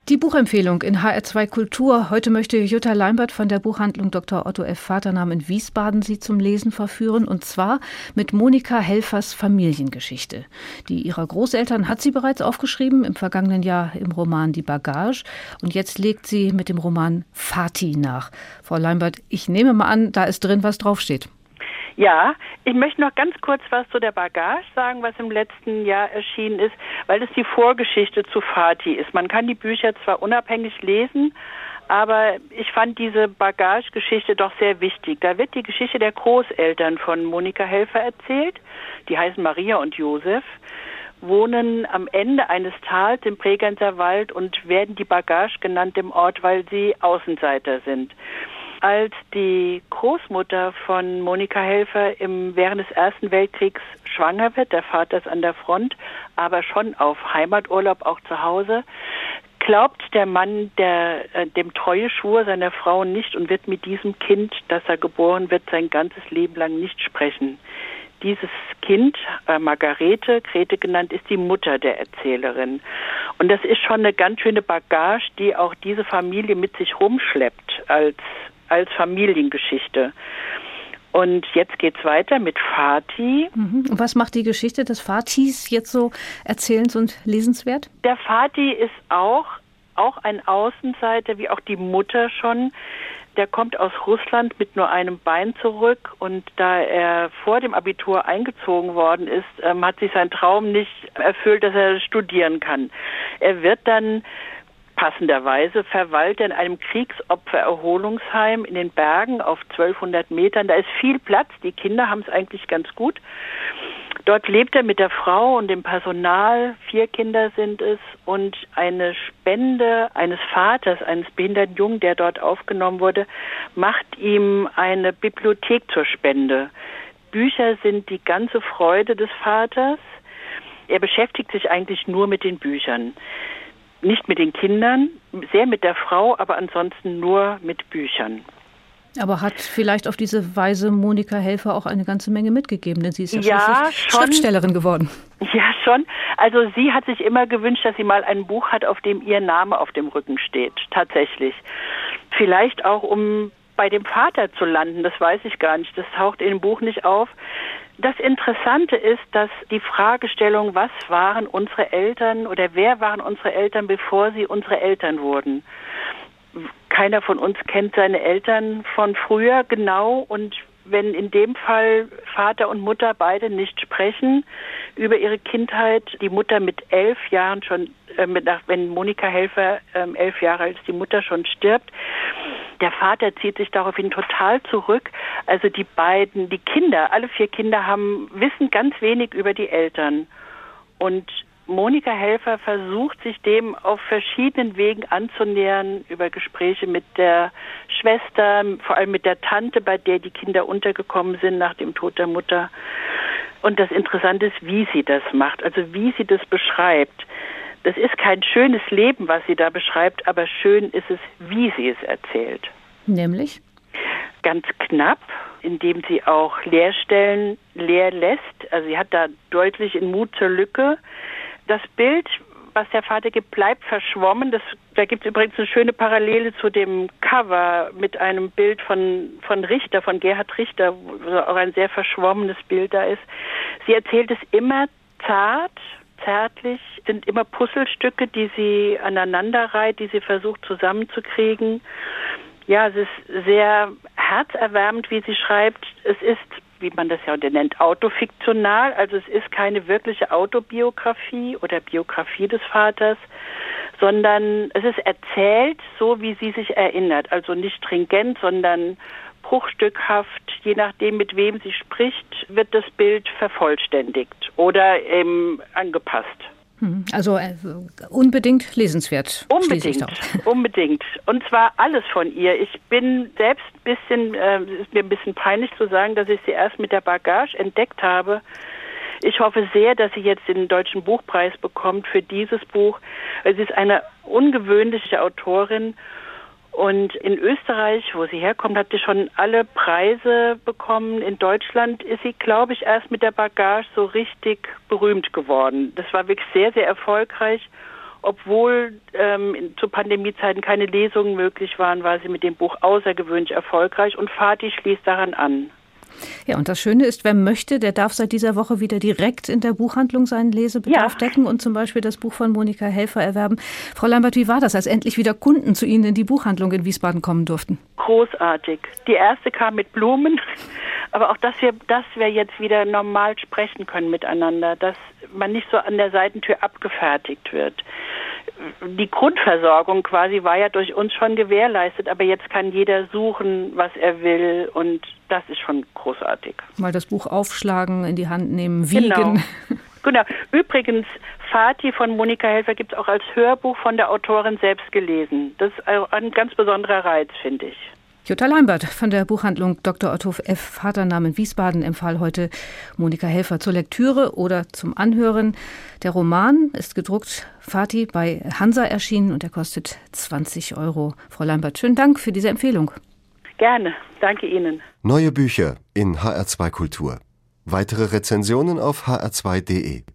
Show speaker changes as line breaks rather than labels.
Die Buchempfehlung in HR2 Kultur. Heute möchte Jutta Leimbert von der Buchhandlung Dr. Otto F. Vaternamen in Wiesbaden Sie zum Lesen verführen. Und zwar mit Monika Helfers Familiengeschichte. Die ihrer Großeltern hat sie bereits aufgeschrieben, im vergangenen Jahr im Roman Die Bagage. Und jetzt legt sie mit dem Roman Vati nach. Frau Leimbert, ich nehme mal an, da ist drin, was draufsteht.
Ja, ich möchte noch ganz kurz was zu der Bagage sagen, was im letzten Jahr erschienen ist, weil es die Vorgeschichte zu Vati ist. Man kann die Bücher zwar unabhängig lesen, aber ich fand diese Bagage-Geschichte doch sehr wichtig. Da wird die Geschichte der Großeltern von Monika Helfer erzählt. Die heißen Maria und Josef, wohnen am Ende eines Tals im Bregenzer Wald und werden die Bagage genannt im Ort, weil sie Außenseiter sind. Als die Großmutter von Monika Helfer während des Ersten Weltkriegs schwanger wird, der Vater ist an der Front, aber schon auf Heimaturlaub, auch zu Hause, glaubt der Mann dem Treueschwur seiner Frau nicht und wird mit diesem Kind, das er geboren wird, sein ganzes Leben lang nicht sprechen. Dieses Kind, Margarete, Grete genannt, ist die Mutter der Erzählerin. Und das ist schon eine ganz schöne Bagage, die auch diese Familie mit sich rumschleppt als Familiengeschichte. Und jetzt geht's weiter mit Vati.
Und was macht die Geschichte des Vatis jetzt so erzählens- und lesenswert?
Der Vati ist auch ein Außenseiter, wie auch die Mutter schon. Der kommt aus Russland mit nur einem Bein zurück und da er vor dem Abitur eingezogen worden ist, hat sich sein Traum nicht erfüllt, dass er studieren kann. Er wird dann passenderweise Verwalter in einem Kriegsopfererholungsheim in den Bergen auf 1200 Metern. Da ist viel Platz, die Kinder haben es eigentlich ganz gut. Dort lebt er mit der Frau und dem Personal, 4 Kinder sind es, und eine Spende eines Vaters, eines behinderten Jungen, der dort aufgenommen wurde, macht ihm eine Bibliothek zur Spende. Bücher sind die ganze Freude des Vaters. Er beschäftigt sich eigentlich nur mit den Büchern. Nicht mit den Kindern, sehr mit der Frau, aber ansonsten nur mit Büchern.
Aber hat vielleicht auf diese Weise Monika Helfer auch eine ganze Menge mitgegeben, denn sie ist ja schließlich Schriftstellerin geworden.
Ja, schon. Also sie hat sich immer gewünscht, dass sie mal ein Buch hat, auf dem ihr Name auf dem Rücken steht, tatsächlich. Vielleicht auch, um bei dem Vater zu landen, das weiß ich gar nicht, das taucht in dem Buch nicht auf. Das Interessante ist, dass die Fragestellung, was waren unsere Eltern oder wer waren unsere Eltern, bevor sie unsere Eltern wurden? Keiner von uns kennt seine Eltern von früher genau, und wenn in dem Fall Vater und Mutter beide nicht sprechen über ihre Kindheit, die Mutter mit 11 Jahren schon, wenn Monika Helfer 11 Jahre alt ist, die Mutter schon stirbt, der Vater zieht sich daraufhin total zurück. Also die Kinder, alle 4 Kinder wissen ganz wenig über die Eltern. Und Monika Helfer versucht, sich dem auf verschiedenen Wegen anzunähern, über Gespräche mit der Schwester, vor allem mit der Tante, bei der die Kinder untergekommen sind nach dem Tod der Mutter. Und das Interessante ist, wie sie das macht, also wie sie das beschreibt. Das ist kein schönes Leben, was sie da beschreibt, aber schön ist es, wie sie es erzählt.
Nämlich?
Ganz knapp, indem sie auch Leerstellen leer lässt. Also sie hat da deutlich in Mut zur Lücke. Das Bild, was der Vater gibt, bleibt verschwommen. Da gibt es übrigens eine schöne Parallele zu dem Cover mit einem Bild von Richter, von Gerhard Richter, wo auch ein sehr verschwommenes Bild da ist. Sie erzählt es immer zärtlich, sind immer Puzzlestücke, die sie aneinander reiht, die sie versucht zusammenzukriegen. Ja, es ist sehr herzerwärmend, wie sie schreibt. Es ist, wie man das ja nennt, autofiktional. Also es ist keine wirkliche Autobiografie oder Biografie des Vaters, sondern es ist erzählt, so wie sie sich erinnert. Also nicht stringent, sondern bruchstückhaft. Je nachdem, mit wem sie spricht, wird das Bild vervollständigt oder angepasst.
Also unbedingt lesenswert.
Unbedingt. Und zwar alles von ihr. Ich bin selbst es ist mir ein bisschen peinlich zu sagen, dass ich sie erst mit der Bagage entdeckt habe. Ich hoffe sehr, dass sie jetzt den Deutschen Buchpreis bekommt für dieses Buch. Sie ist eine ungewöhnliche Autorin. Und in Österreich, wo sie herkommt, hat sie schon alle Preise bekommen. In Deutschland ist sie, glaube ich, erst mit der Bagage so richtig berühmt geworden. Das war wirklich sehr, sehr erfolgreich. Obwohl zu Pandemiezeiten keine Lesungen möglich waren, war sie mit dem Buch außergewöhnlich erfolgreich und Fatih schließt daran an.
Ja, und das Schöne ist, wer möchte, der darf seit dieser Woche wieder direkt in der Buchhandlung seinen Lesebedarf decken und zum Beispiel das Buch von Monika Helfer erwerben. Frau Lambert, wie war das, als endlich wieder Kunden zu Ihnen in die Buchhandlung in Wiesbaden kommen durften?
Großartig. Die erste kam mit Blumen, aber auch, dass wir jetzt wieder normal sprechen können miteinander, dass man nicht so an der Seitentür abgefertigt wird. Die Grundversorgung quasi war ja durch uns schon gewährleistet, aber jetzt kann jeder suchen, was er will und das ist schon großartig.
Mal das Buch aufschlagen, in die Hand nehmen, wiegen.
Genau. Übrigens, Fatih von Monika Helfer gibt es auch als Hörbuch von der Autorin selbst gelesen. Das ist ein ganz besonderer Reiz, finde ich.
Jutta Leimbert von der Buchhandlung Dr. Otto F. Vaternamen in Wiesbaden empfahl heute Monika Helfer zur Lektüre oder zum Anhören. Der Roman ist gedruckt, Fatih, bei Hansa erschienen und er kostet 20 €. Frau Leimbert, schönen Dank für diese Empfehlung.
Gerne, danke Ihnen.
Neue Bücher in HR2 Kultur. Weitere Rezensionen auf hr2.de.